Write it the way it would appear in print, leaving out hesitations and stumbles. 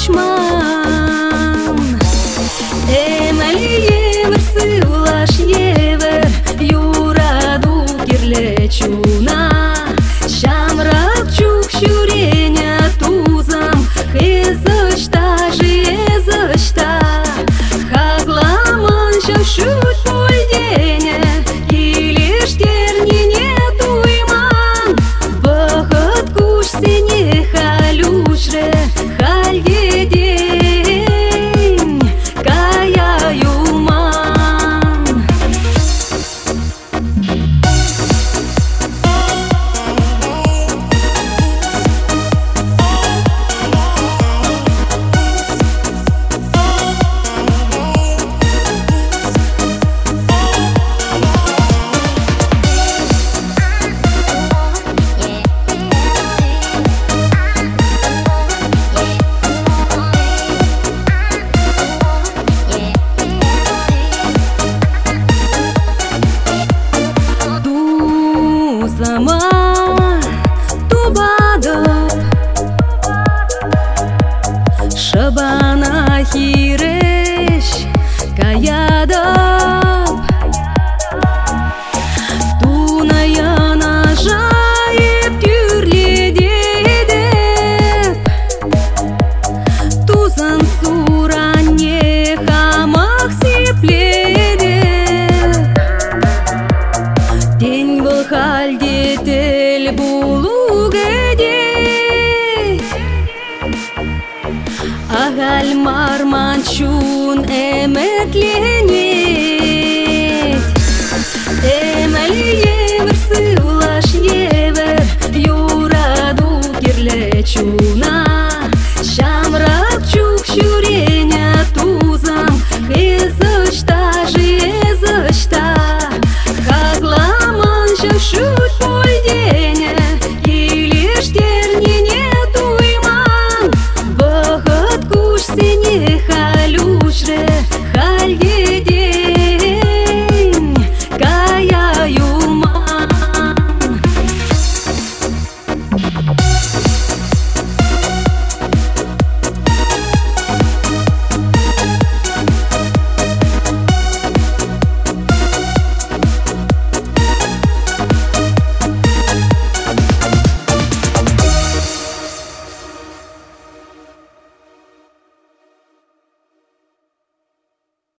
düşman. Emel yever sывлаш yever юраду кирлечуна. Шамрак чук шуреня тузам хезышта жезышта. Хагламан шавшут польдене килеш тернине туйман. Вахыт куш сене халюшре хальгедень кая юман. Сама тубадып шабана хиреш каядып тунаяна жайып тюрледедеп тузан суране хамак сипледеп день был халде тел булугедей агаль марманчун эметленет. Эмел евер сывлаш евер юраду кирлечуна. Шамрак чук шуреня тузам хезышта жезышта. Хагламан шавшут польдене килеш тернине туйман. Вахыт куш сене халюшре